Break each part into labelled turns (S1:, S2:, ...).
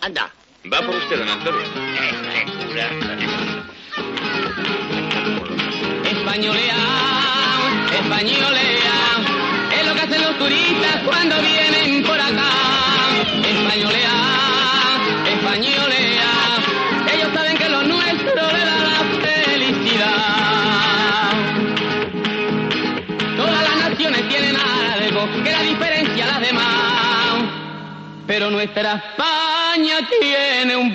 S1: Anda.
S2: Va por usted, don Antonio.
S3: Españolea, españolea, es lo que hacen los turistas cuando vienen por acá. Españolea, españolea, ellos saben que lo nuestro le da la felicidad. Todas las naciones tienen algo que la diferencia a las demás, pero nuestra España tiene un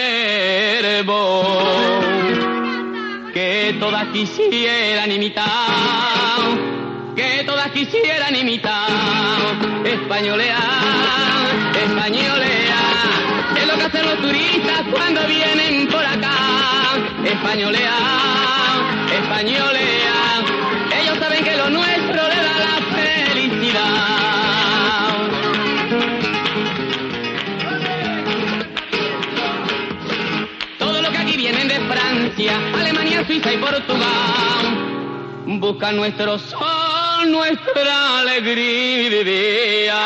S3: verbo que todas quisieran imitar, que todas quisieran imitar. Españolea, españolea, es lo que hacen los turistas cuando vienen por acá. Españolea, españolea, ellos saben que lo nuestro le da la felicidad. Vienen de Francia, Alemania, Suiza y Portugal, buscan nuestro sol, nuestra alegría,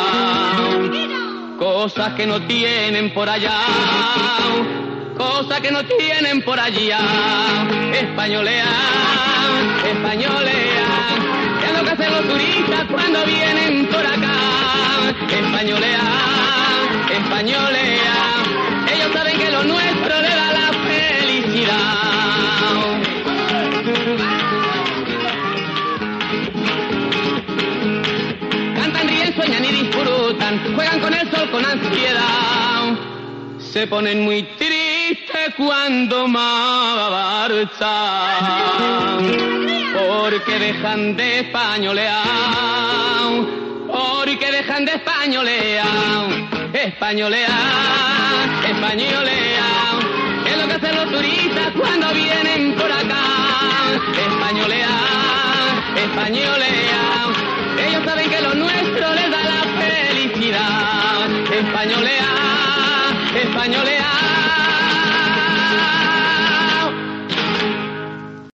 S3: cosas que no tienen por allá, cosas que no tienen por allá. Españolea, españolea, es lo que hacen los turistas cuando vienen por acá. Españolea, españolea, ellos saben que lo nuestro le da la felicidad. Cantan, ríen, sueñan y disfrutan, juegan con el sol con ansiedad. Se ponen muy tristes cuando marchan, porque dejan de españolear, porque dejan de españolear. Españolea, españolea, es lo que hacen los turistas cuando vienen por acá. Españolea, españolea, ellos saben que lo nuestro les da la felicidad. Españolea, españolea.